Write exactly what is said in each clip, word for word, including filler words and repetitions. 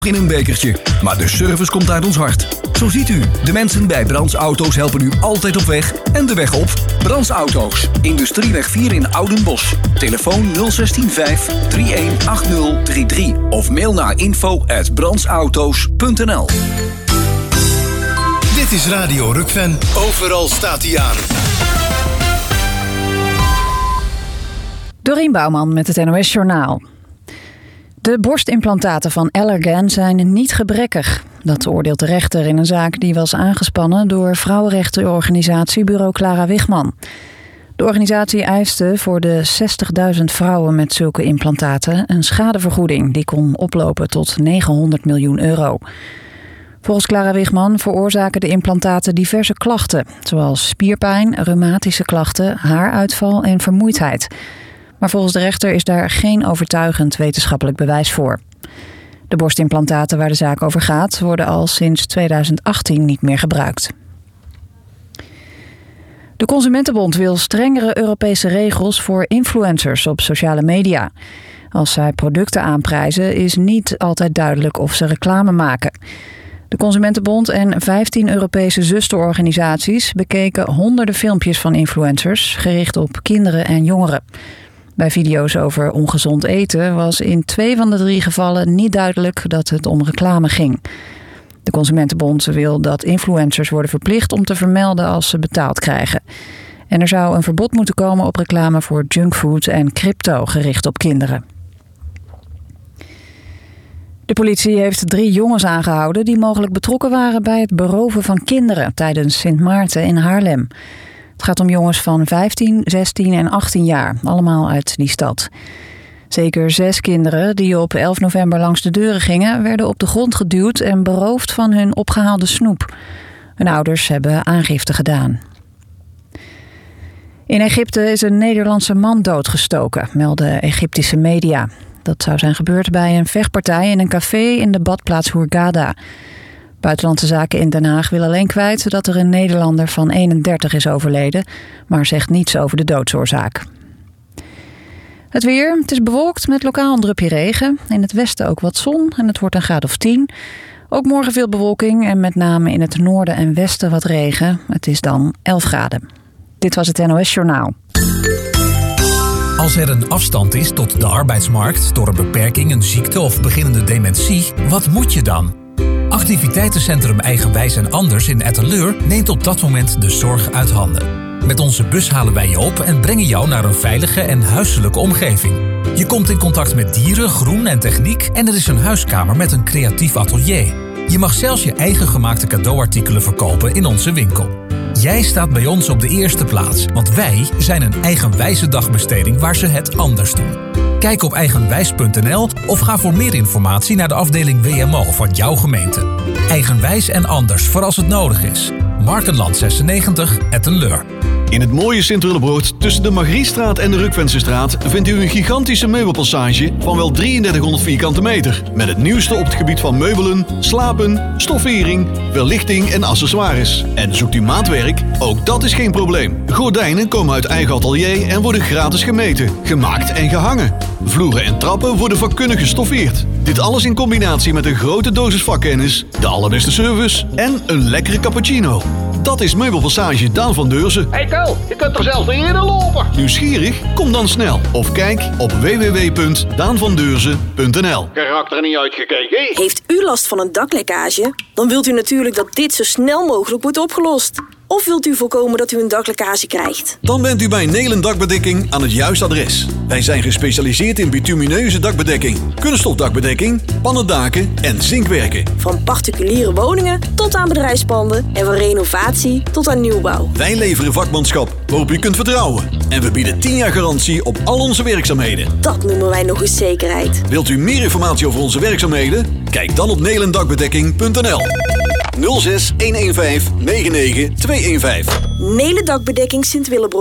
in een bekertje, maar de service komt uit ons hart. Zo ziet u, de mensen bij Brands Auto's helpen u altijd op weg en de weg op. Brands Auto's, Industrieweg vier in Oudenbosch. Telefoon nul zes vijf drie een acht nul drie drie of mail naar info at brandsauto's punt n l. Dit is Radio Rukven. Overal staat hij aan. Dorien Bouwman met het N O S Journaal. De borstimplantaten van Allergan zijn niet gebrekkig. Dat oordeelt de rechter in een zaak die was aangespannen door vrouwenrechtenorganisatie Bureau Clara Wichman. De organisatie eiste voor de zestigduizend vrouwen met zulke implantaten een schadevergoeding die kon oplopen tot negenhonderd miljoen euro. Volgens Clara Wichman veroorzaken de implantaten diverse klachten, zoals spierpijn, reumatische klachten, haaruitval en vermoeidheid. Maar volgens de rechter is daar geen overtuigend wetenschappelijk bewijs voor. De borstimplantaten waar de zaak over gaat worden al sinds tweeduizend achttien niet meer gebruikt. De Consumentenbond wil strengere Europese regels voor influencers op sociale media. Als zij producten aanprijzen is niet altijd duidelijk of ze reclame maken. De Consumentenbond en vijftien Europese zusterorganisaties bekeken honderden filmpjes van influencers gericht op kinderen en jongeren. Bij video's over ongezond eten was in twee van de drie gevallen niet duidelijk dat het om reclame ging. De Consumentenbond wil dat influencers worden verplicht om te vermelden als ze betaald krijgen. En er zou een verbod moeten komen op reclame voor junkfood en crypto gericht op kinderen. De politie heeft drie jongens aangehouden die mogelijk betrokken waren bij het beroven van kinderen tijdens Sint Maarten in Haarlem. Het gaat om jongens van vijftien, zestien en achttien jaar, allemaal uit die stad. Zeker zes kinderen die op elf november langs de deuren gingen, werden op de grond geduwd en beroofd van hun opgehaalde snoep. Hun ouders hebben aangifte gedaan. In Egypte is een Nederlandse man doodgestoken, melden Egyptische media. Dat zou zijn gebeurd bij een vechtpartij in een café in de badplaats Hurghada. Buitenlandse Zaken in Den Haag wil alleen kwijt dat er een Nederlander van eenendertig is overleden, maar zegt niets over de doodsoorzaak. Het weer, het is bewolkt met lokaal een drupje regen. In het westen ook wat zon en het wordt een graad of tien. Ook morgen veel bewolking en met name in het noorden en westen wat regen. Het is dan elf graden. Dit was het N O S Journaal. Als er een afstand is tot de arbeidsmarkt door een beperking, een ziekte of beginnende dementie, wat moet je dan? Activiteitencentrum Eigenwijs en Anders in Etteleur neemt op dat moment de zorg uit handen. Met onze bus halen wij je op en brengen jou naar een veilige en huiselijke omgeving. Je komt in contact met dieren, groen en techniek en er is een huiskamer met een creatief atelier. Je mag zelfs je eigen gemaakte cadeauartikelen verkopen in onze winkel. Jij staat bij ons op de eerste plaats, want wij zijn een eigenwijze dagbesteding waar ze het anders doen. Kijk op eigenwijs punt n l of ga voor meer informatie naar de afdeling W M O van jouw gemeente. Eigenwijs en Anders voor als het nodig is. Markenland zesennegentig, Ettenleur. In het mooie Sint-Willebroord tussen de Margriestraat en de Rukvensestraat vindt u een gigantische meubelpassage van wel drieëndertighonderd vierkante meter. Met het nieuwste op het gebied van meubelen, slapen, stoffering, verlichting en accessoires. En zoekt u maatwerk? Ook dat is geen probleem. Gordijnen komen uit eigen atelier en worden gratis gemeten, gemaakt en gehangen. Vloeren en trappen worden vakkundig gestoffeerd. Dit alles in combinatie met een grote dosis vakkennis, de allerbeste service en een lekkere cappuccino. Dat is Meubelpassage Daan van Deurzen. Hey Ko, je kunt er zelfs niet eerder lopen. Nieuwsgierig? Kom dan snel. Of kijk op w w w punt daan van deurzen punt n l. Geraakt er niet uitgekeken. Heeft u last van een daklekkage? Dan wilt u natuurlijk dat dit zo snel mogelijk wordt opgelost. Of wilt u voorkomen dat u een daklekkage krijgt? Dan bent u bij Nelen Dakbedekking aan het juiste adres. Wij zijn gespecialiseerd in bitumineuze dakbedekking, kunststofdakbedekking, pannendaken en zinkwerken. Van particuliere woningen tot aan bedrijfspanden en van renovatie tot aan nieuwbouw. Wij leveren vakmanschap waarop u kunt vertrouwen. En we bieden tien jaar garantie op al onze werkzaamheden. Dat noemen wij nog eens zekerheid. Wilt u meer informatie over onze werkzaamheden? Kijk dan op nelendakbedekking punt n l. nul zes een een vijf negen negen twee een vijf. Nelen Dakbedekking Sint-Willebroord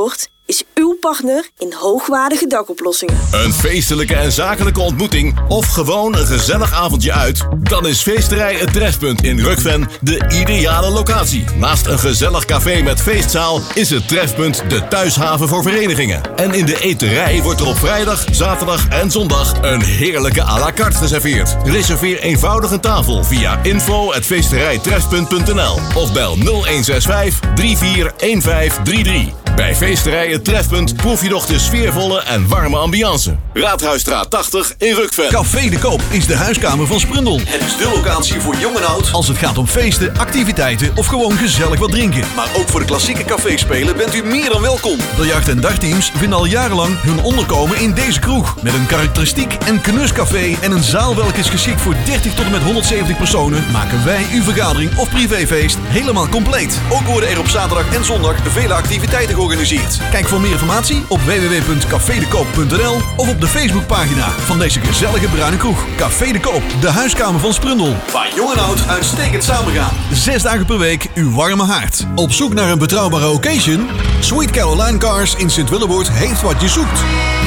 is uw partner in hoogwaardige dakoplossingen. Een feestelijke en zakelijke ontmoeting of gewoon een gezellig avondje uit? Dan is Feesterij Het Trefpunt in Rukven de ideale locatie. Naast een gezellig café met feestzaal is het Trefpunt de thuishaven voor verenigingen. En in de eterij wordt er op vrijdag, zaterdag en zondag een heerlijke à la carte geserveerd. Reserveer eenvoudig een tafel via info at feesterijtrefpunt punt n l of bel nul een zes vijf drie vier een vijf drie drie. Bij Feesterij Het Trefpunt proef je nog de sfeervolle en warme ambiance. Raadhuisstraat tachtig in Rukven. Café de Koop is de huiskamer van Sprundel. Het is de locatie voor jong en oud als het gaat om feesten, activiteiten of gewoon gezellig wat drinken. Maar ook voor de klassieke caféspelen bent u meer dan welkom. Biljart- en dartteams vinden al jarenlang hun onderkomen in deze kroeg. Met een karakteristiek en knuscafé en een zaal welke is geschikt voor dertig tot en met honderdzeventig personen, maken wij uw vergadering of privéfeest helemaal compleet. Ook worden er op zaterdag en zondag vele activiteiten georganiseerd. Kijk voor meer informatie op w w w punt café de koop punt n l of op de Facebookpagina van deze gezellige bruine kroeg. Café de Koop, de huiskamer van Sprundel. Waar jong en oud uitstekend samengaan. Zes dagen per week uw warme haard. Op zoek naar een betrouwbare occasion? Sweet Caroline Cars in Sint-Willeboord heeft wat je zoekt.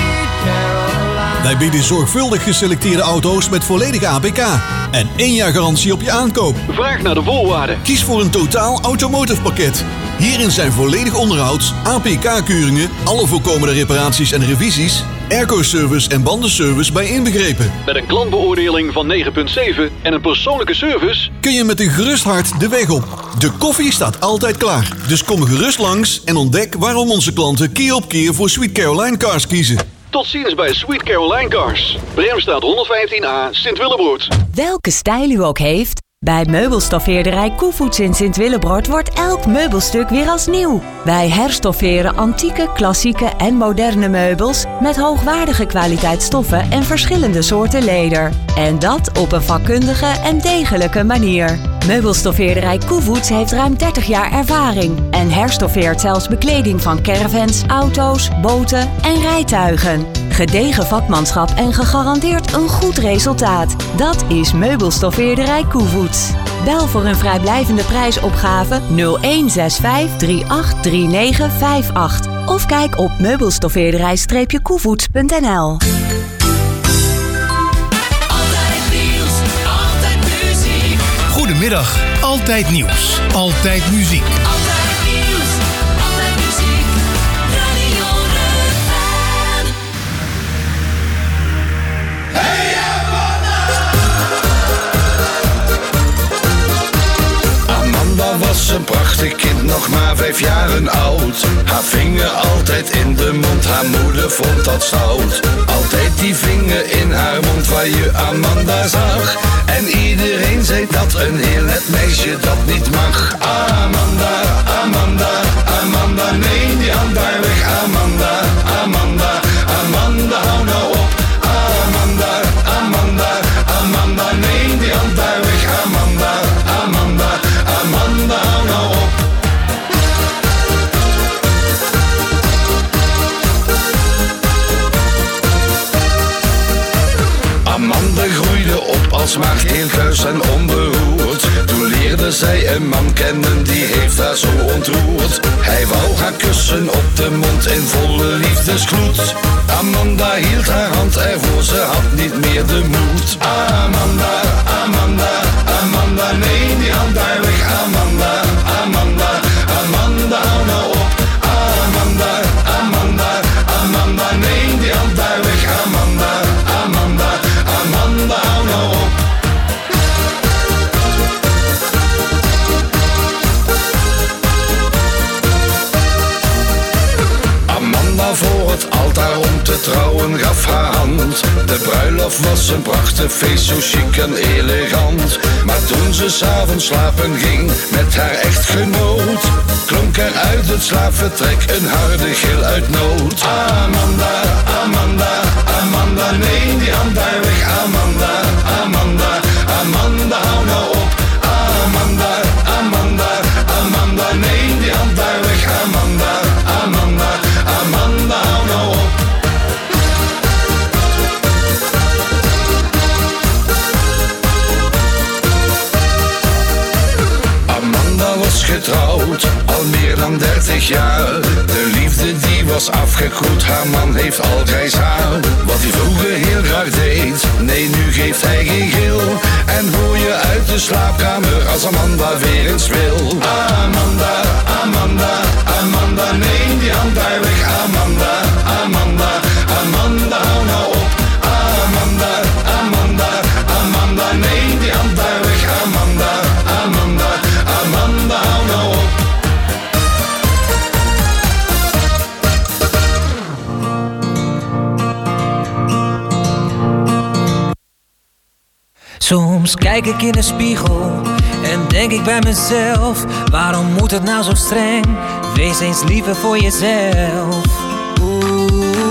Wij bieden zorgvuldig geselecteerde auto's met volledige A P K en één jaar garantie op je aankoop. Vraag naar de voorwaarden. Kies voor een totaal automotive pakket. Hierin zijn volledig onderhouds, A P K-keuringen, alle voorkomende reparaties en revisies, airco-service en bandenservice bij inbegrepen. Met een klantbeoordeling van negen komma zeven en een persoonlijke service Kun je met een gerust hart de weg op. De koffie staat altijd klaar. Dus kom gerust langs en ontdek waarom onze klanten keer op keer voor Sweet Caroline Cars kiezen. Tot ziens bij Sweet Caroline Cars. Bremstraat honderdvijftien A, Sint-Willebroord. Welke stijl u ook heeft, bij meubelstoffeerderij Koevoets in Sint-Willebroord wordt elk meubelstuk weer als nieuw. Wij herstofferen antieke, klassieke en moderne meubels met hoogwaardige kwaliteitsstoffen en verschillende soorten leder. En dat op een vakkundige en degelijke manier. Meubelstoffeerderij Koevoets heeft ruim dertig jaar ervaring en herstoffeert zelfs bekleding van caravans, auto's, boten en rijtuigen. Gedegen vakmanschap en gegarandeerd een goed resultaat. Dat is Meubelstoffeerderij Koevoets. Bel voor een vrijblijvende prijsopgave nul een zes vijf drie acht drie negen vijf acht of kijk op meubelstoffeerderij koevoets punt n l. Goedemiddag, Altijd Nieuws, Altijd Muziek. Altijd nieuws, altijd muziek, Radio Rukven. Hey Amanda was een prachtig kind, nog maar vijf jaren oud. Haar vinger altijd in de mond, haar moeder vond dat stout. Altijd die vinger in haar mond waar je Amanda zag. En iedereen zei dat een heel net meisje dat niet mag. Amanda, Amanda, Amanda, neem die hand daar weg. Amanda, Amanda, Amanda, hou nou op. Amanda, Amanda, Amanda, neem die hand daar weg. Amanda, Amanda, Amanda, hou nou op. Amanda groeide op als maagd, heel kuis en onberoerd. Toen leerde zij een man kennen, die heeft haar zo ontroerd. Hij wou haar kussen op de mond in volle liefdesgloed. Amanda hield haar hand ervoor, ze had niet meer de moed. Amanda, Amanda, Amanda, neem die hand daar weg. Amanda, Amanda, Amanda, hou nou op. Amanda, Amanda, Amanda, neem die hand daar weg. Amanda, Amanda, Amanda, hou nou op. Amanda voor het altaar om te trouwen gaf haar hand. De bruiloft was een prachtig feest, zo chic en elegant. Maar toen ze 's avonds slapen ging met haar echtgenoot, klonk er uit het slaapvertrek een harde gil uit nood. Amanda, Amanda, Amanda, neem die hand daar weg. Amanda, Amanda, Amanda, hou nou op. Amanda, Amanda, Amanda, neem die hand daar weg. Amanda, Amanda, Amanda, hou nou op. Amanda was getrouwd, al meer dan dertig jaar. De liefde die was afgekoeld, haar man heeft al grijs haar. Wat hij vroeger heel graag deed, nee nu geeft hij geen gil. En hoor je uit de slaapkamer als Amanda weer eens wil. Amanda, Amanda, Amanda, neem die hand daar weg. Amanda, Amanda, Amanda, hou nou op. Amanda, Amanda, Amanda, neem die hand daar weg. Amanda, Amanda, Amanda, hou nou op. Soms kijk ik in de spiegel en denk ik bij mezelf: waarom moet het nou zo streng? Wees eens liever voor jezelf. Oeh,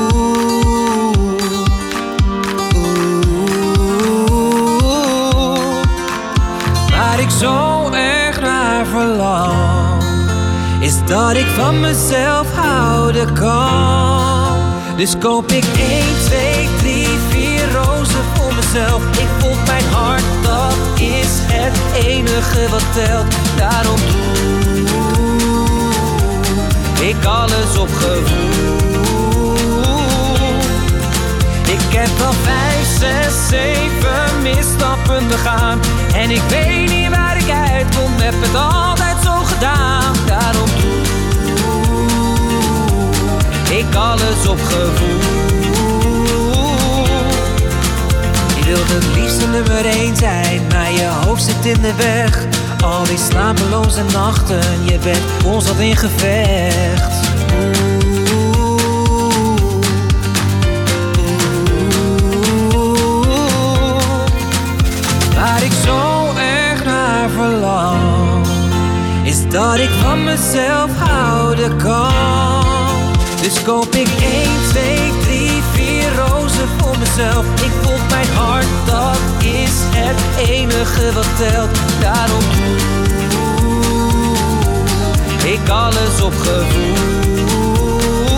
oeh. Waar ik zo erg naar verlang, is dat ik van mezelf houden kan. Dus koop ik één, twee, drie, vier rozen voor mezelf. Ik volg mijn hart, dat is het enige wat telt. Daarom doe ik alles op gevoel. Ik heb al vijf, zes, zeven misstappen begaan. En ik weet niet waar ik uitkom, heb het altijd zo gedaan. Daarom doe ik alles op gevoel. Je wilt het liefste nummer één zijn, maar je hoofd zit in de weg. Al die slapeloze nachten, je bent constant in gevecht. Waar ik zo erg naar verlang, is dat ik van mezelf houden kan. Dus koop ik één, twee, drie, vier rozen voor mezelf. Ik volg mijn hart, dat is het enige wat telt. Daarom doe ik alles op gevoel.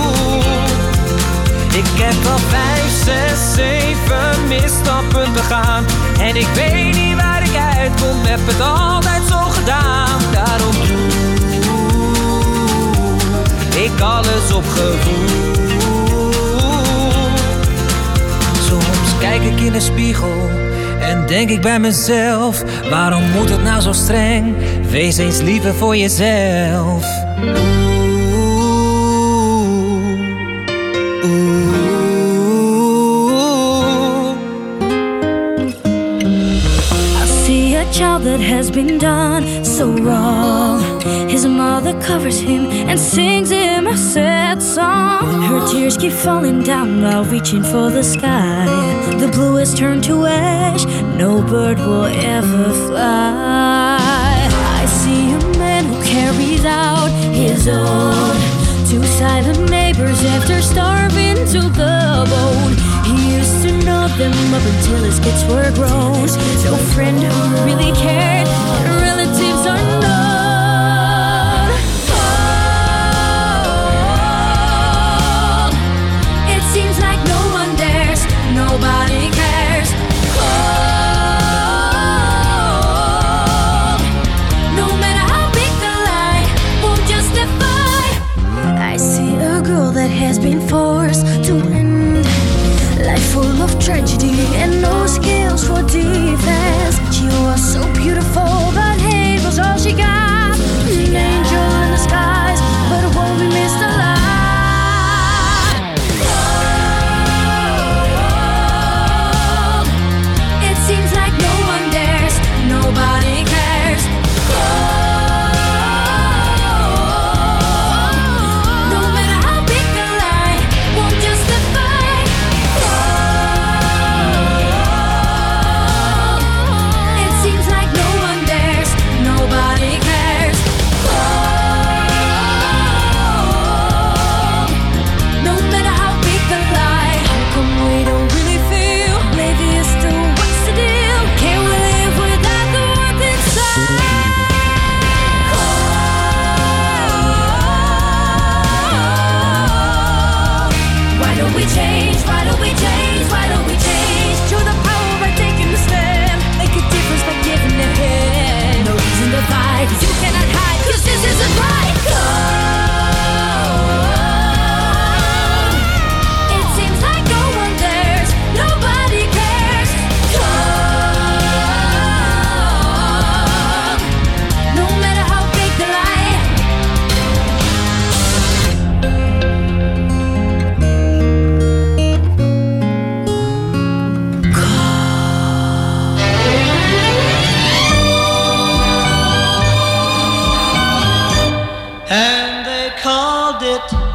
Ik heb al vijf, zes, zeven misstappen begaan. En ik weet niet waar ik uitkom, heb het altijd zo gedaan. Daarom doe ik alles op gevoel. Soms kijk ik in de spiegel en denk ik bij mezelf: waarom moet het nou zo streng? Wees eens liever voor jezelf. Child that has been done so wrong. His mother covers him and sings him a sad song. Her tears keep falling down while reaching for the sky. The blue has turned to ash, no bird will ever fly. I see a man who carries out his own. Two silent neighbors after starving to the bone. He used to know them up until his kids were grown. No friend who really cared, relatives are known. Oh, it seems like no one dares, nobody cares. Oh, no matter how big the lie, won't justify. I see a girl that has been forced to end life full of tragedy and no skills for defense. She was so pure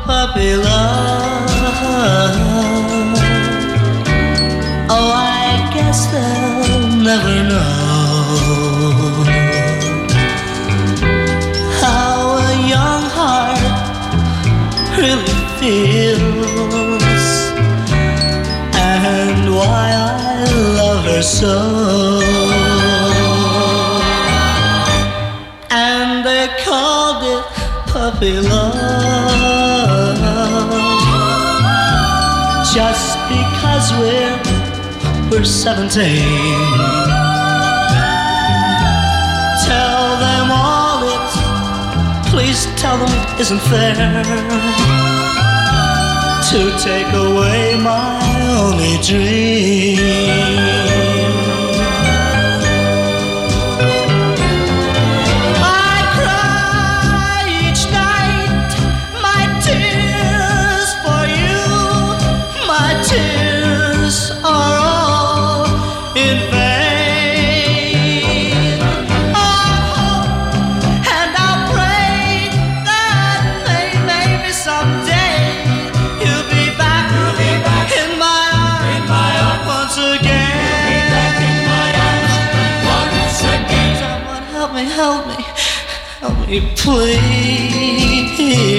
puppy love. Oh, I guess they'll never know how a young heart really feels and why I love her so. And they called it puppy love just because we're we're seventeen. Tell them all it, please tell them it isn't fair to take away my only dream. Help me, help me, please.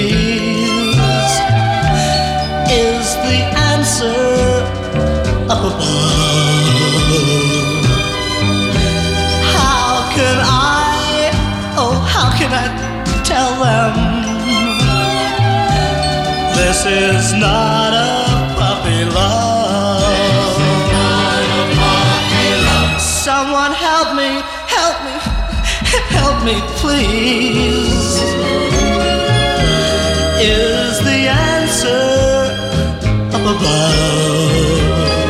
Is the answer up above? How can I, oh, how can I tell them this is not a puppy love? Someone help me, help me. Help me, please. Is the answer up above?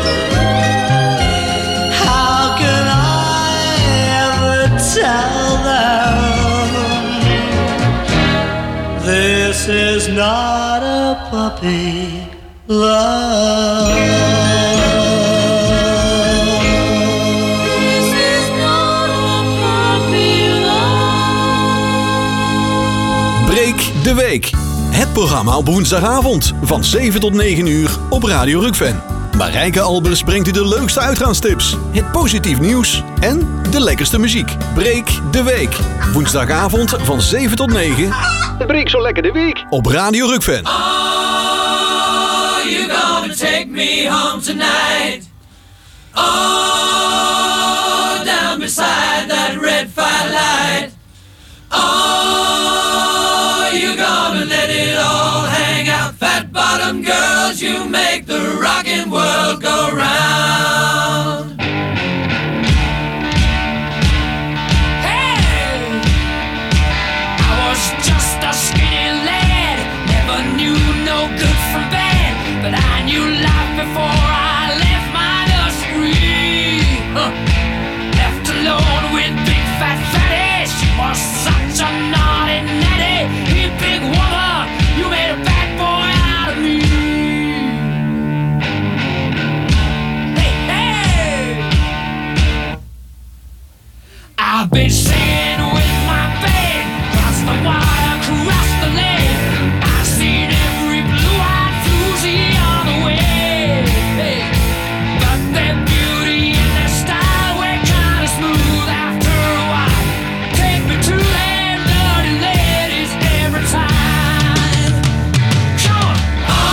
How can I ever tell them this is not a puppy love? De Week. Het programma op woensdagavond van zeven tot negen uur op Radio Rukven. Marijke Albers brengt u de leukste uitgaanstips, het positief nieuws en de lekkerste muziek. Breek de Week. Woensdagavond van zeven tot negen. Breek zo lekker de week. Op Radio Rukven. Are you gonna take me home tonight? Oh, down beside that red firelight. Oh, you gonna let it all hang out. Fat bottom girls, you make the rockin' world go round. Hey, I was just a skinny lad, never knew no good from bad, but I knew life before I left my nursery. Huh. Left alone with big fat fatty, she was such a naughty natty. Hey, big woman, you made a bad boy out of me. Hey, hey, I've been singing with my band, across the water, across the lake. I've seen every blue-eyed floozy on the way. Hey, but their beauty and their style were kinda smooth after a while. Take me to them dirty ladies every time. Come on.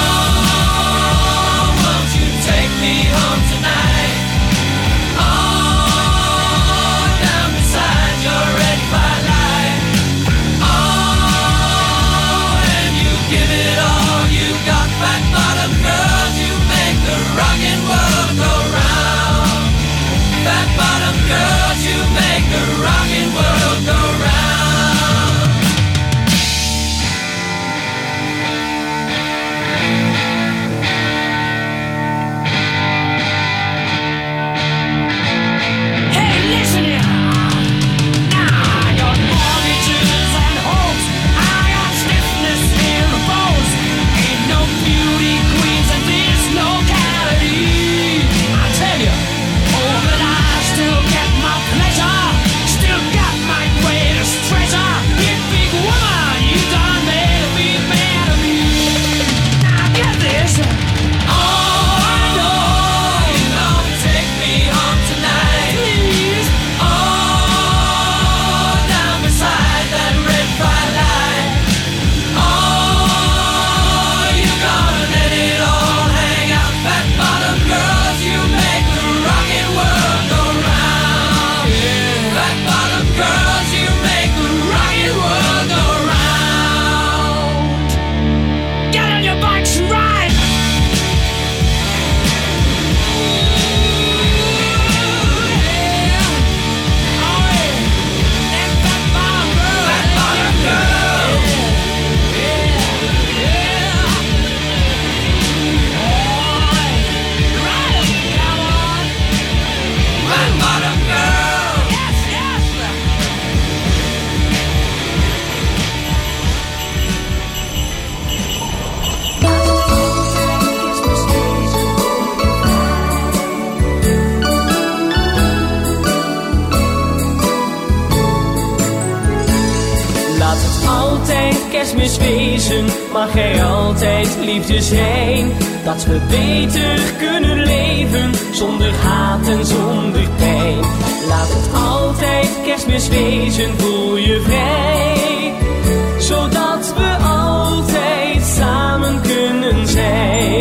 Oh, won't you take me home tonight? Oh, down beside your red altijd kerstmis wezen, mag er altijd liefde zijn. Dat we beter kunnen leven, zonder haat en zonder pijn. Laat het altijd kerstmis wezen, voel je vrij. Zodat we altijd samen kunnen zijn.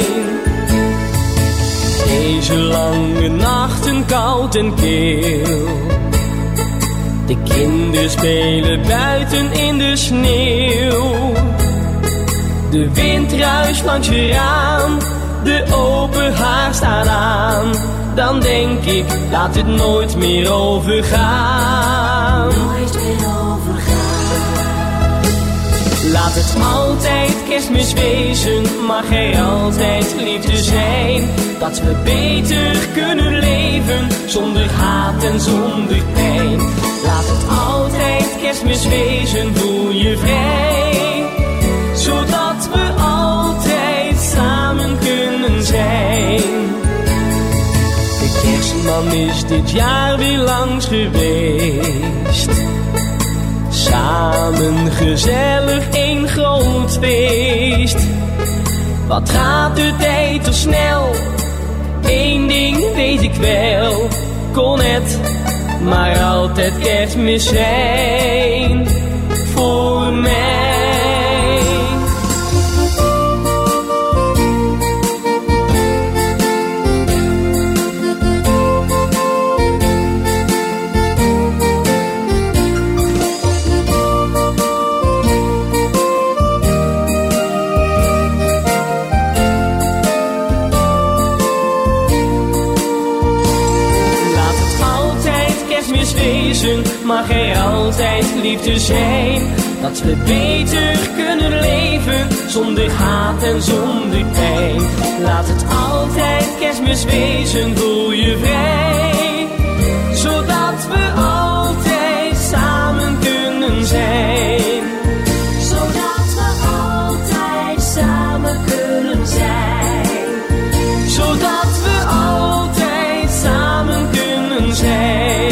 Deze lange nachten koud en kil. De kinderen spelen buiten in de sneeuw. De wind ruist langs je raam, de open haard staat aan. Dan denk ik, laat het nooit meer overgaan. Nooit meer overgaan. Laat het altijd kerstmis wezen, mag er altijd liefde zijn. Dat we beter kunnen leven, zonder haat en zonder pijn. Laat het altijd kerstmis wezen, voel je vrij. Zodat we altijd samen kunnen zijn. De kerstman is dit jaar weer langs geweest. Samen gezellig een groot feest. Wat gaat de tijd toch snel? Eén ding weet ik wel, kon het maar altijd kerstmis zijn voor mij. Mag er altijd liefde zijn, dat we beter kunnen leven, zonder haat en zonder pijn. Laat het altijd kerstmis wezen, voel je vrij. Zodat we altijd samen kunnen zijn. Zodat we altijd samen kunnen zijn. Zodat we altijd samen kunnen zijn.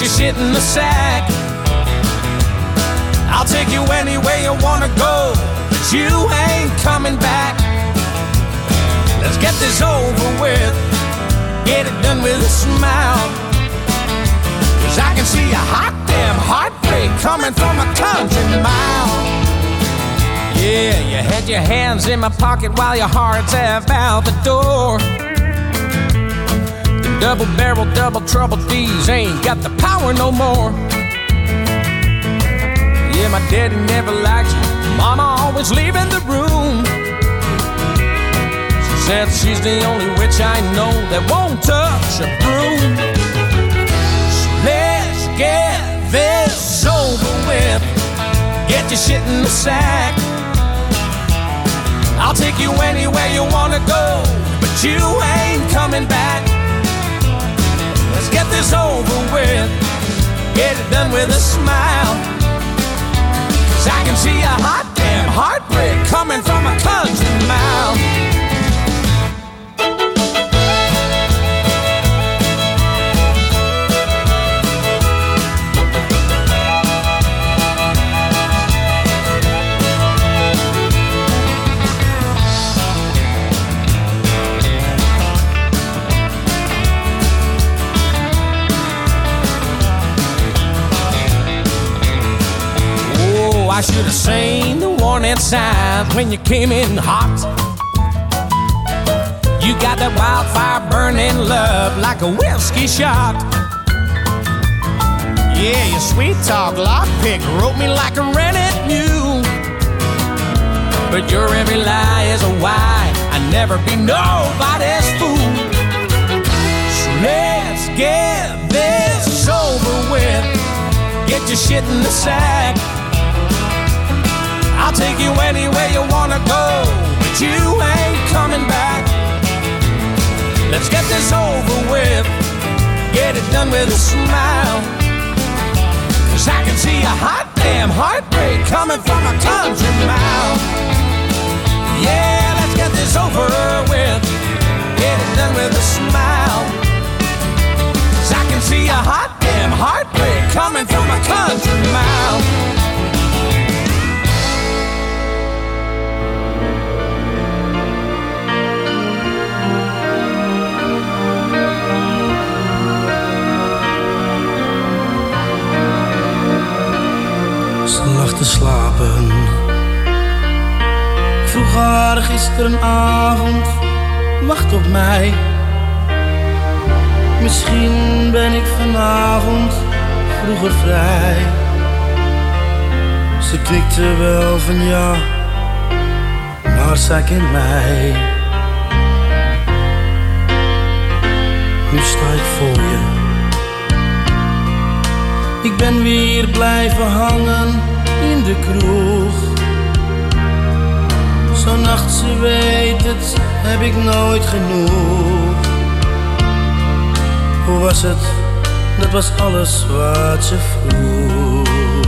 your shit in the sack. I'll take you anywhere you wanna go, but you ain't coming back. Let's get this over with, get it done with a smile. Cause I can see a hot damn heartbreak coming from a country mile. Yeah, you had your hands in my pocket while your heart's half out the door. The double barrel, double trouble D's ain't got the power no more. Yeah, my daddy never liked you, mama always leaving the room. She said she's the only witch I know that won't touch a broom. So let's get this over with, get your shit in the sack. I'll take you anywhere you wanna go, but you ain't coming back. Let's get this over with, get it done with a smile. Cause I can see a hot damn heartbreak coming from a country mile. I should have seen the warning signs when you came in hot. You got that wildfire burning love like a whiskey shot. Yeah, your sweet talk lockpick wrote me like a rented mule. But your every lie is a why, I'd never be nobody's fool. So let's get this over with, get your shit in the sack. I'll take you anywhere you wanna go, but you ain't coming back. Let's get this over with, get it done with a smile. Cause I can see a hot damn heartbreak coming from a country mile. Yeah, let's get this over with, get it done with a smile. Cause I can see a hot damn heartbreak coming from a country mile. Te slapen. Ik vroeg haar gisterenavond, wacht op mij. Misschien ben ik vanavond vroeger vrij. Ze knikte wel van ja, maar zij kent mij. Nu sta ik voor je. Ik ben weer blijven hangen in de kroeg. Zo'n nacht, ze weet het, heb ik nooit genoeg. Hoe was het? Dat was alles wat ze vroeg.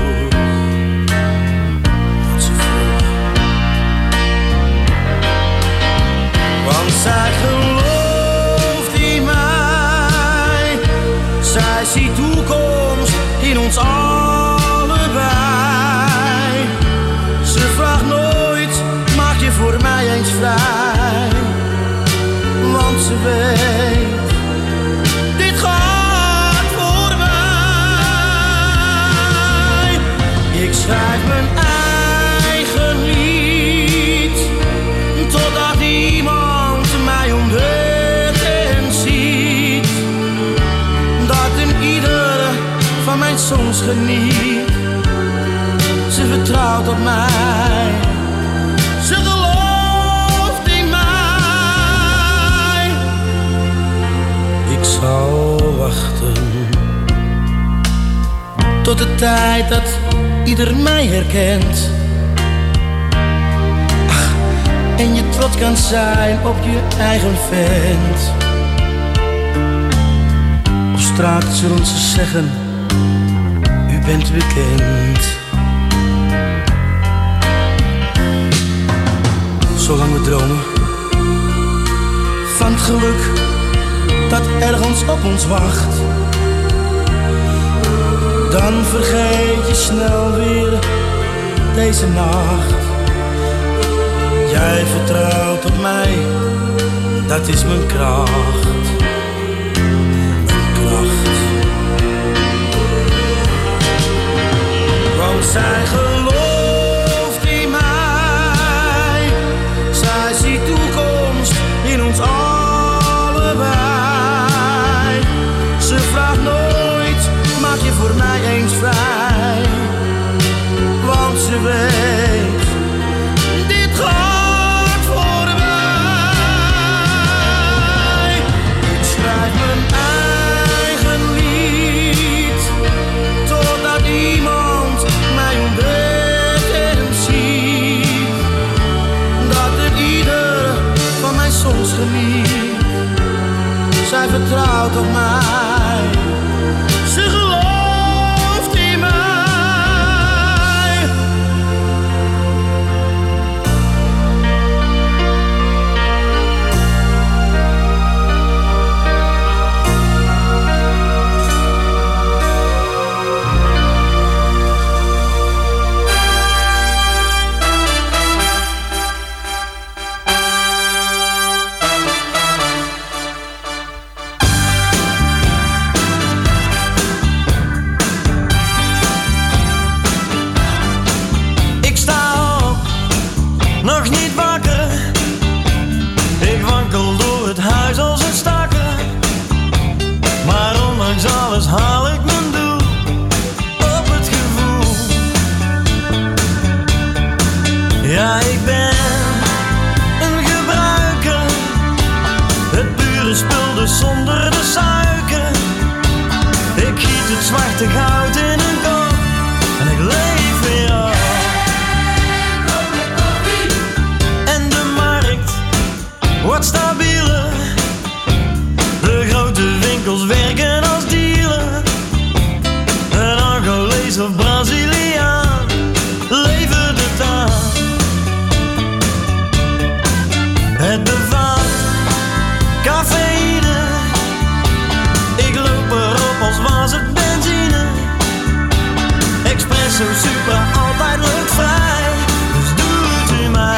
Wat ze vroeg. Want zij gelooft in mij. Zij ziet toekomst in ons allebei. Ze vraagt nooit, maak je voor mij eens vrij. Want ze weet, dit gaat voorbij. Ik schrijf mijn eigen lied, totdat iemand mij ontdekt en ziet. Dat een ieder van mijn songs geniet. Ze vertrouwt op mij. Ze gelooft in mij. Ik zal wachten tot de tijd dat ieder mij herkent. Ach, en je trots kan zijn op je eigen vent. Op straat zullen ze zeggen, u bent bekend. Zolang we dromen van het geluk dat ergens op ons wacht. Dan vergeet je snel weer deze nacht. Jij vertrouwt op mij, dat is mijn kracht. Mijn kracht. Want zij gelooft in mij. Zij ziet toekomst in ons allebei. Ze vraagt nooit, maak je voor mij eens vrij. Want ze weet, dit gaat voorbij. Ik schrijf mijn eigen lied, totdat iemand mij ontdekt en ziet. Dat het ieder van mij soms geniet. Zij vertrouwt op mij. Ze gelooft in mij. Alles haal ik mijn doel op het gevoel. Ja, ik ben een gebruiker. Het pure spul dus zonder de suiker. Ik giet het zwarte goud in een kop en ik leef weer op. En de markt wordt stabieler. De grote winkels werken als dealer. Een Angolees of Braziliaan levert het aan. Het bevat cafeïne. Ik loop erop als was het benzine. Espresso Supra, altijd luchtvrij. Dus doe het u mij.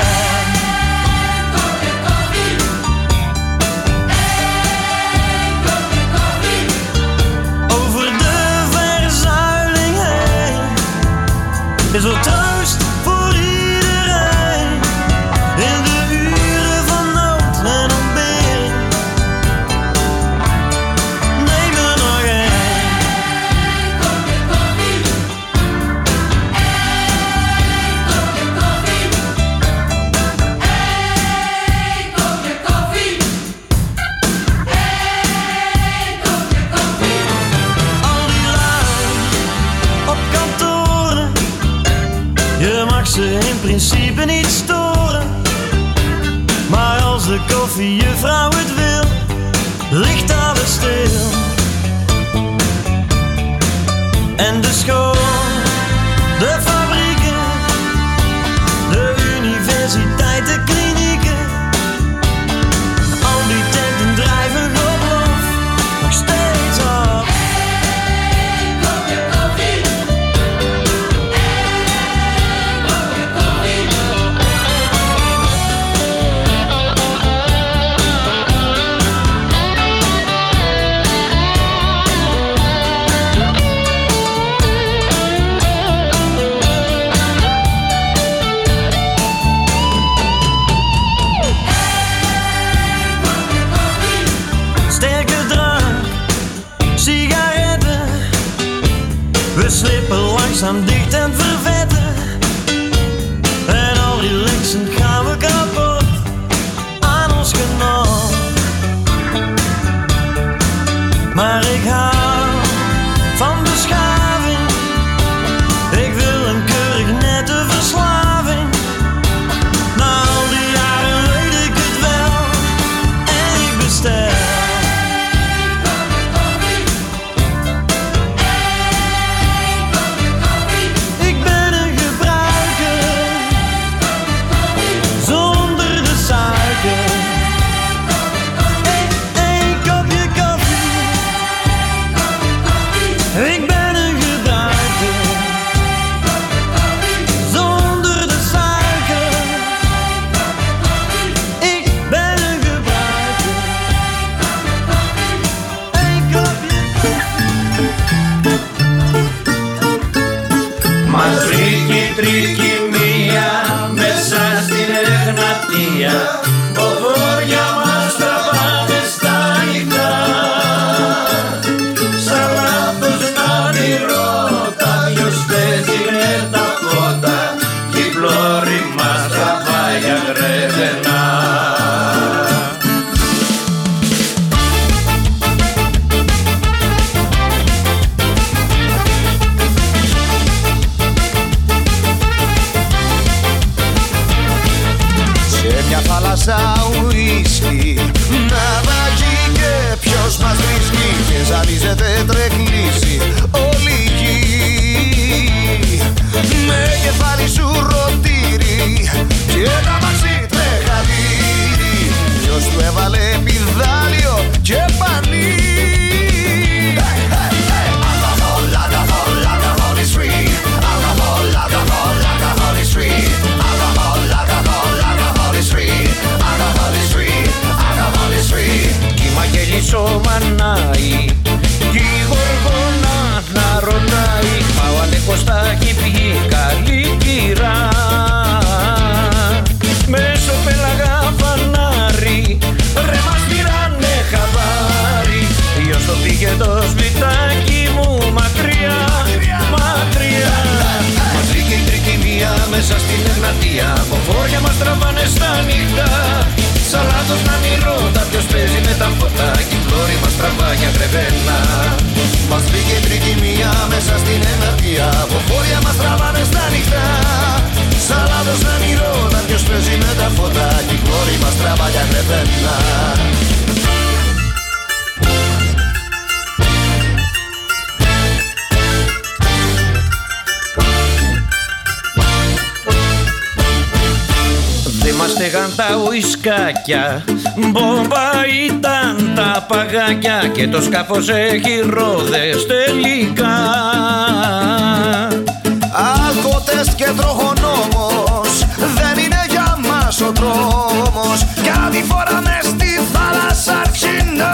Is er troost voor iedereen in de uren van nood en ontbering? Neem er nog één. Eén kopje koffie. Eén kopje koffie. Eén kopje koffie. Eén kopje koffie. Al die lui op kantoren. Je mag ze in principe niet storen. Maar als de koffiejuffrouw het wil, ligt alles stil. En de school, de fabrieken, de universiteit, de klinieken. Al die tenten drijven God lof, nog steeds op. Eén kopje koffie. We slippen langzaam dicht en vervetten. En al relaxend gaan we kapot aan ons genot. Maar ik hou van beschaving. Ik wil een keurig nette verslaving. Na al die jaren weet ik het wel. En ik bestel. Ik ben een gebruiker. τρικυμία μέσα στην Εγνατία, ποδόρια μας τραβάνε στα νυχτά. Σαν λάθος να όνειρώτα, ποιος παίζει με τα φώτα κι η πλώρη μας τραβάει για γρεβενά. Θάλασσα ουίσκι, ναυαγή και ποιος μας βρίσκει και ζαλίζεται τρεκλίσει όλη η γη. Με κεφάλι σου ρωτήρι και τα μαξί τρεχαδίρι, ποιος του έβαλε πιδάλιο και πανί. Alcohol, alcohol, alcohol is free. Alcohol, alcohol, alcohol is free. Alcohol, alcohol, alcohol is free. Alcohol is free. Alcohol is free. Κύμα και λισομανάει κι η γοργόνα να ρωτάει, πάω αλεκοστάκι πιει καλή κυρά. Μέσω πέλαγα φανάρι, ρε μας πήρανε χαμπάρι, γιος το πήγε το σπιτάκι μου μακριά, μακριά. Μας βρήκε η τρικυμία μέσα στην Εγνατία, ποφόρια μας τραβάνε στα νύχτα. Σαν λάθος να μη ρώτα ποιος παίζει με τα φώτα κι η πλώρη μας τραβάει για γρεβένα. Μας βρήκε η τρικυμία μέσα στην Εγνατία, ποφόρια μας τραβάνε στα νύχτα. Σαν λάθος να μη ρώτα ποιος παίζει με τα φώτα κι η πλώρη μας τραβάει για γρεβένα. Δεν μας στέγαν τα ουισκάκια, μπόμπα ήταν τα παγάκια και το σκάφος έχει ρόδες τελικά. Αλκοτές και τροχονόμος, δεν είναι για μας ο δρόμος, κάτι φορά μες στη θάλασσα αρχινά.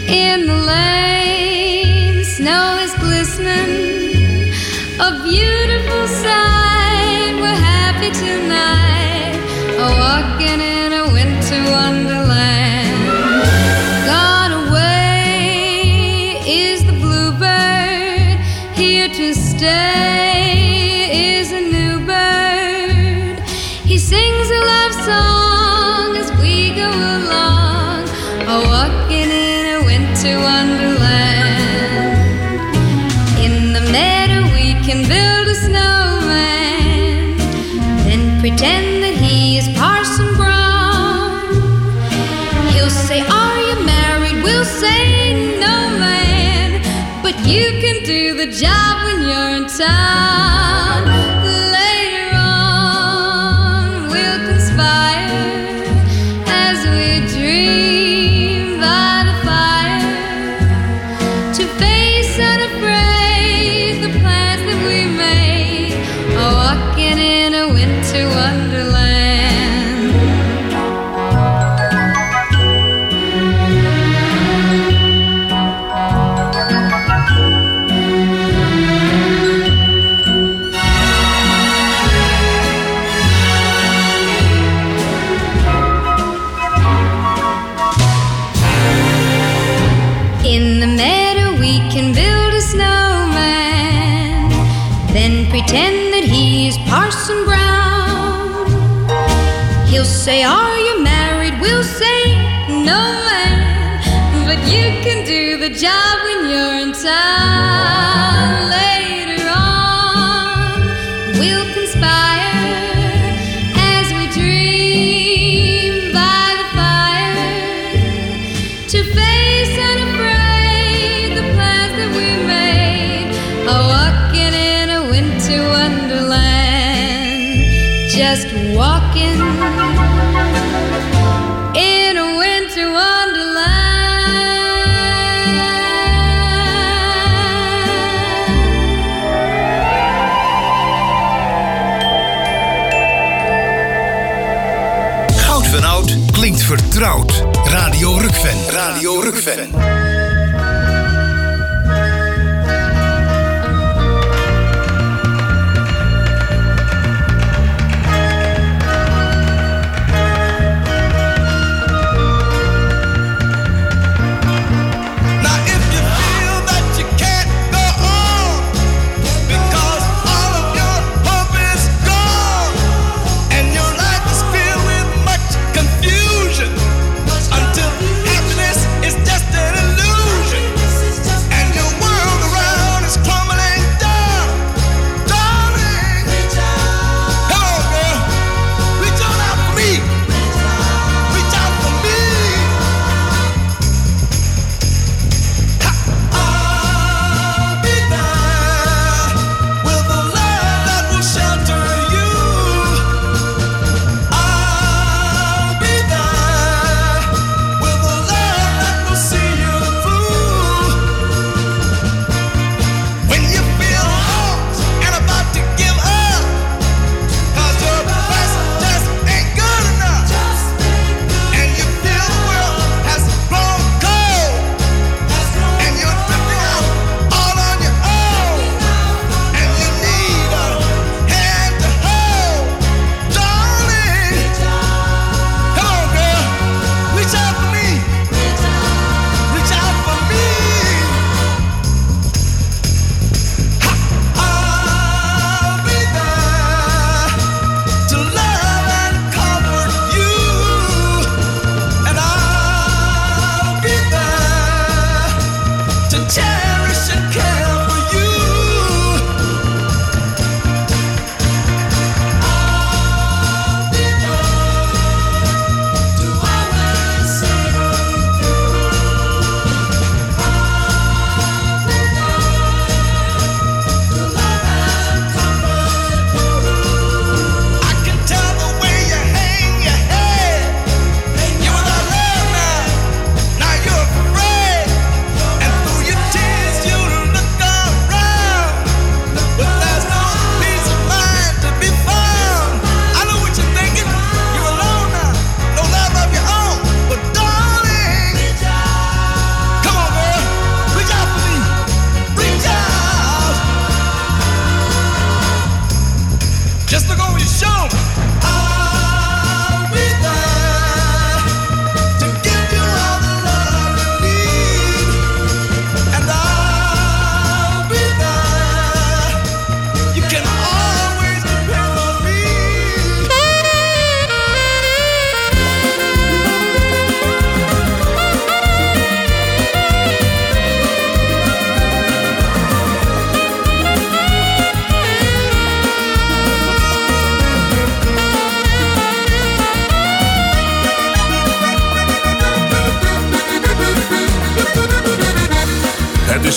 In the lane, snow is glistening, a beautiful sight. We're happy tonight, walking in a winter wonderland. Gone away is the bluebird, here to stay is a new bird. He sings a love song as we go along, walking in a winter wonderland. In the meadow we can build a snowman, then pretend that he is Parson Brown. He'll say, are you married? We'll say, no man, but you can do the job when you're in town. Later on we'll conspire as we dream by the fire, to face unafraid the plans that we made, walking in a winter wonderland. In the meadow we can build a snowman, then pretend that he's Parson Brown. He'll say, are you married? We'll say, no man, but you can do the job when you're in town. Later on we'll conspire as we dream by the fire, to face unafraid the plans that we made, walking in a winter wonderland. Just walking in a winter wonderland. Goud van Oud klinkt vertrouwd. Radio Rukven. Radio Rukven. Until happiness is just an illusion.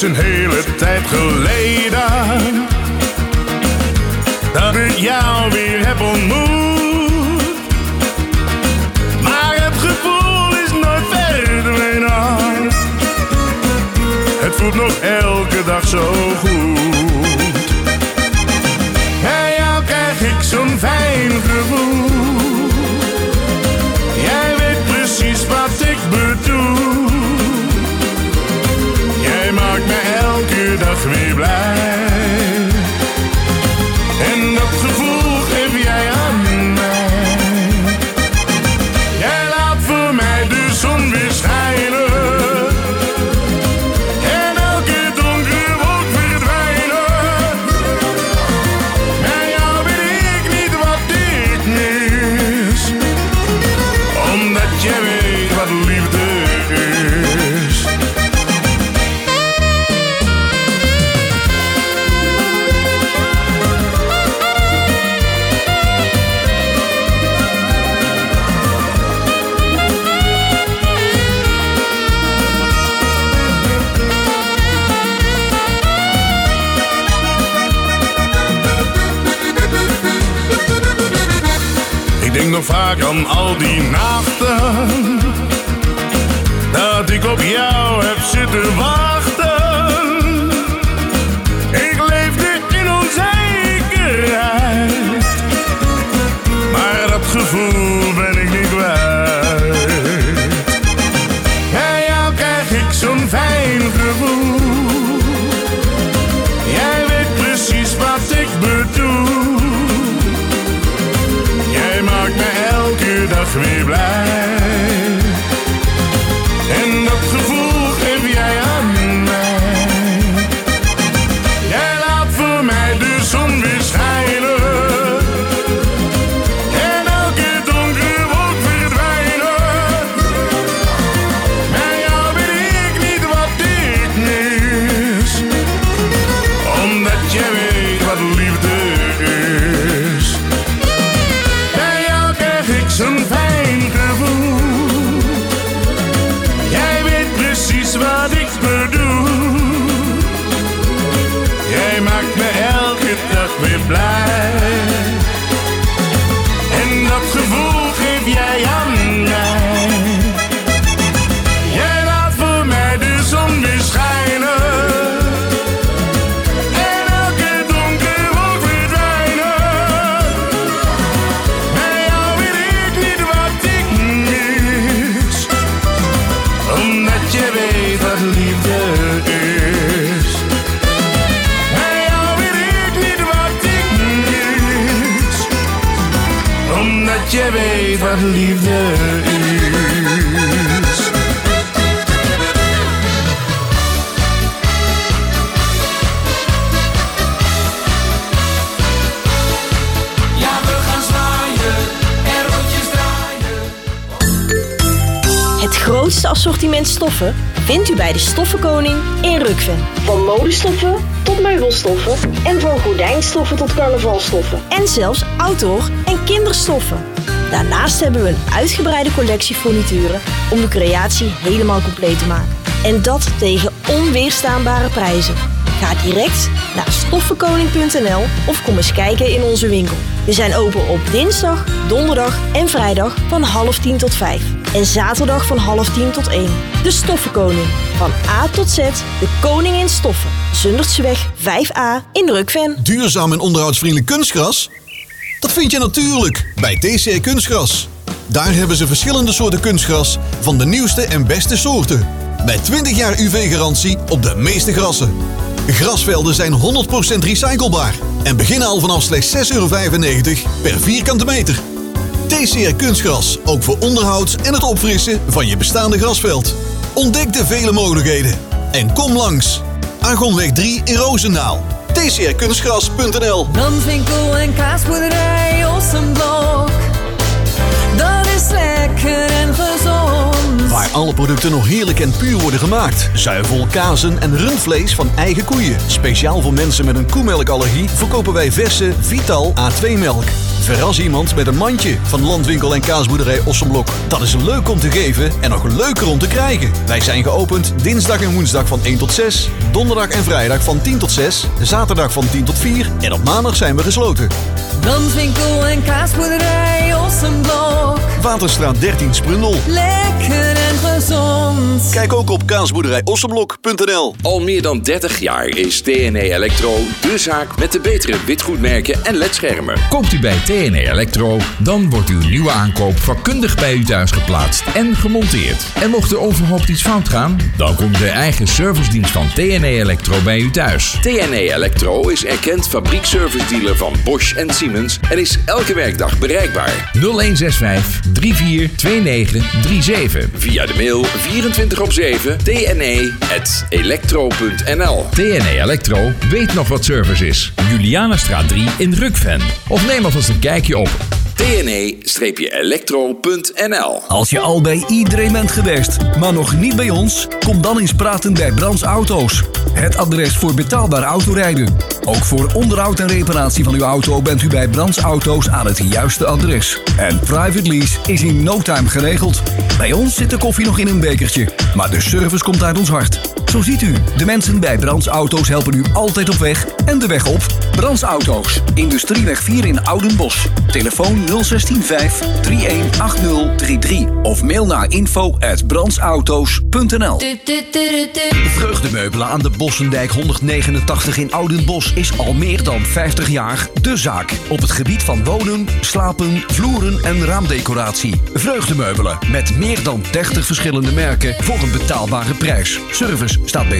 een hele tijd geleden dat ik jou weer heb ontmoet. Maar het gevoel is nooit verdwenen. Het voelt nog elke dag zo goed. Bij jou krijg ik zo'n fijn gevoel. Jij weet precies wat ik bedoel. Jij maakt me elke dag weer blij. En dat gevoel geef jij aan mij. Jij laat voor mij de zon weer schijnen. En elke donker wolk verdwijnen. Bij jou weet ik niet wat ik mis. Omdat jij weet wat liefde is. Ik denk nog vaak aan al die nachten dat ik op jou heb zitten wachten. Ik leefde in onzekerheid, maar dat gevoel ben ik niet kwijt. Bij jou krijg ik zo'n fijn gevoel. Jij weet precies wat ik bedoel. Jij maakt me elke dag weer blij. En dat gevoel geef jij aan mij. Jij laat voor mij de zon weer schijnen. En elke donkere wolk verdwijnen. Bij jou weet ik niet wat ik mis. Omdat jij weet wat liefde is. Zo'n fijn gevoel. Jij weet precies wat ik bedoel. Jij maakt me elke dag weer blij. En dat gevoel geef jij aan mij. Jij laat voor mij de zon weer schijnen. En elke donkere wolk verdwijnen. Omdat je weet wat liefde is. Bij jou weet ik niet wat ik mis. Omdat je weet wat liefde is. Ja, we gaan zwaaien en rondjes draaien. Het grootste assortiment stoffen vindt u bij de Stoffenkoning in Rukven. Van modestoffen tot meubelstoffen en van gordijnstoffen tot carnavalstoffen. En zelfs outdoor- en kinderstoffen. Daarnaast hebben we een uitgebreide collectie furnituren om de creatie helemaal compleet te maken. En dat tegen onweerstaanbare prijzen. Ga direct naar stoffenkoning punt n l of kom eens kijken in onze winkel. We zijn open op dinsdag, donderdag en vrijdag van half tien tot vijf. En zaterdag van half tien tot één. De Stoffenkoning. Van A tot Z, de koning in stoffen. Zundertseweg vijf a in Rukven. Duurzaam en onderhoudsvriendelijk kunstgras? Dat vind je natuurlijk bij T C R Kunstgras. Daar hebben ze verschillende soorten kunstgras van de nieuwste en beste soorten. Met twintig jaar U V-garantie op de meeste grassen. Grasvelden zijn honderd procent recyclebaar en beginnen al vanaf slechts zes euro vijfennegentig per vierkante meter. T C R Kunstgras, ook voor onderhoud en het opfrissen van je bestaande grasveld. Ontdek de vele mogelijkheden en kom langs. Argonweg drie in Roosendaal. T C R kunstgras punt n l. Danswinkel en kaasboerderij Ossenblok. Dat is lekker en gezond. Waar alle producten nog heerlijk en puur worden gemaakt. Zuivel, kazen en rundvlees van eigen koeien. Speciaal voor mensen met een koemelkallergie verkopen wij verse Vital A twee melk. Verras iemand met een mandje van Landwinkel en Kaasboerderij Ossenblok. Dat is leuk om te geven en nog leuker om te krijgen. Wij zijn geopend dinsdag en woensdag van één tot zes, donderdag en vrijdag van tien tot zes, zaterdag van tien tot vier en op maandag zijn we gesloten. Landwinkel en Kaasboerderij Ossenblok. Waterstraat dertien Sprundel. Lekker en gezond. Kijk ook op kaasboerderij ossenblok punt n l. Al meer dan dertig jaar is T N E Electro de zaak met de betere witgoedmerken en ledschermen. Koopt u bij T N E Electro, dan wordt uw nieuwe aankoop vakkundig bij u thuis geplaatst en gemonteerd. En mocht er onverhoopt iets fout gaan, dan komt de eigen servicedienst van T N E Electro bij u thuis. T N E Electro is erkend fabriekservice-dealer van Bosch en Siemens en is elke werkdag bereikbaar. nul een zes vijf drie vier twee negen drie zeven. Via de mail vierentwintig op zeven t n e at electro punt n l. T N E Electro weet nog wat service is. Julianastraat drie in Rukven. Of neem alvast een kijkje op t n e electro punt n l. Als je al bij iedereen bent geweest, maar nog niet bij ons, kom dan eens praten bij Brands Auto's. Het adres voor betaalbaar autorijden. Ook voor onderhoud en reparatie van uw auto bent u bij Brands Auto's aan het juiste adres. En private lease is in no time geregeld. Bij ons zit de koffie nog in een bekertje, maar de service komt uit ons hart. Zo ziet u, de mensen bij Brands Auto's helpen u altijd op weg en de weg op. Brands Auto's, Industrieweg vier in Oudenbosch. Telefoon nul zes vijf drie een acht nul drie drie of mail naar info at brandsauto's punt n l. Vreugdemeubelen aan de Bossendijk honderdnegenentachtig in Oudenbosch is al meer dan vijftig jaar de zaak op het gebied van wonen, slapen, vloeren en raamdecoratie. Vreugdemeubelen met meer dan dertig verschillende merken voor een betaalbare prijs. Service staat bij